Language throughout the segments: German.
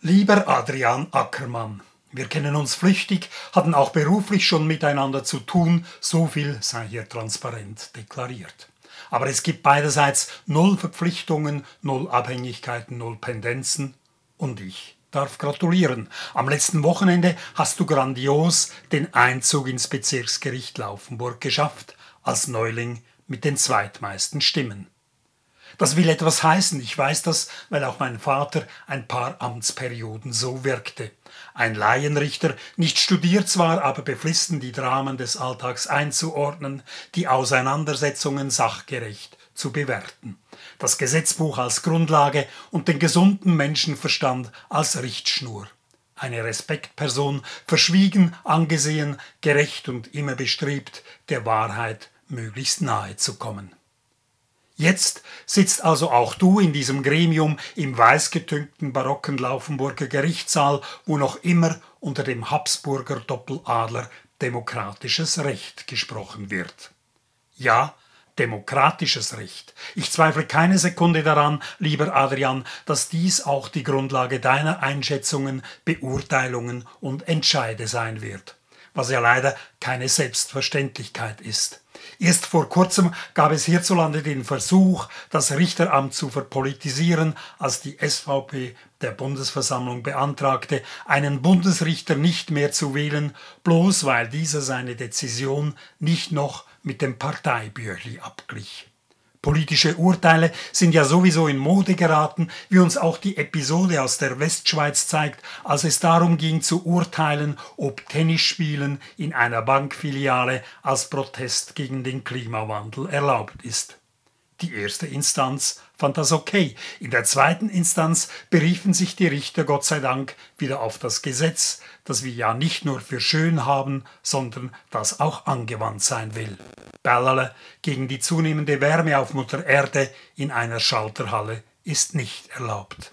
Lieber Adrian Ackermann, wir kennen uns flüchtig, hatten auch beruflich schon miteinander zu tun, so viel sei hier transparent deklariert. Aber es gibt beiderseits null Verpflichtungen, null Abhängigkeiten, null Pendenzen und ich darf gratulieren. Am letzten Wochenende hast du grandios den Einzug ins Bezirksgericht Laufenburg geschafft, als Neuling mit den zweitmeisten Stimmen. Das will etwas heißen, ich weiß das, weil auch mein Vater ein paar Amtsperioden so wirkte. Ein Laienrichter, nicht studiert zwar, aber beflissen, die Dramen des Alltags einzuordnen, die Auseinandersetzungen sachgerecht zu bewerten. Das Gesetzbuch als Grundlage und den gesunden Menschenverstand als Richtschnur. Eine Respektperson, verschwiegen, angesehen, gerecht und immer bestrebt, der Wahrheit möglichst nahe zu kommen. Jetzt sitzt also auch du in diesem Gremium im weißgetünchten barocken Laufenburger Gerichtssaal, wo noch immer unter dem Habsburger Doppeladler demokratisches Recht gesprochen wird. Ja, demokratisches Recht. Ich zweifle keine Sekunde daran, lieber Adrian, dass dies auch die Grundlage deiner Einschätzungen, Beurteilungen und Entscheide sein wird, was ja leider keine Selbstverständlichkeit ist. Erst vor kurzem gab es hierzulande den Versuch, das Richteramt zu verpolitisieren, als die SVP der Bundesversammlung beantragte, einen Bundesrichter nicht mehr zu wählen, bloß weil dieser seine Dezision nicht noch mit dem Parteibüchli abglich. Politische Urteile sind ja sowieso in Mode geraten, wie uns auch die Episode aus der Westschweiz zeigt, als es darum ging zu urteilen, ob Tennisspielen in einer Bankfiliale als Protest gegen den Klimawandel erlaubt ist. Die erste Instanz fand das okay. In der zweiten Instanz beriefen sich die Richter Gott sei Dank wieder auf das Gesetz, das wir ja nicht nur für schön haben, sondern das auch angewandt sein will. Bällerle gegen die zunehmende Wärme auf Mutter Erde in einer Schalterhalle ist nicht erlaubt.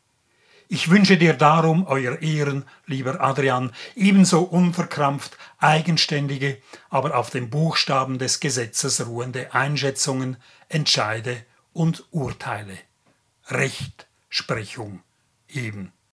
Ich wünsche dir darum, euer Ehren, lieber Adrian, ebenso unverkrampft, eigenständige, aber auf dem Buchstaben des Gesetzes ruhende Einschätzungen, Entscheide und Urteile. Rechtsprechung eben.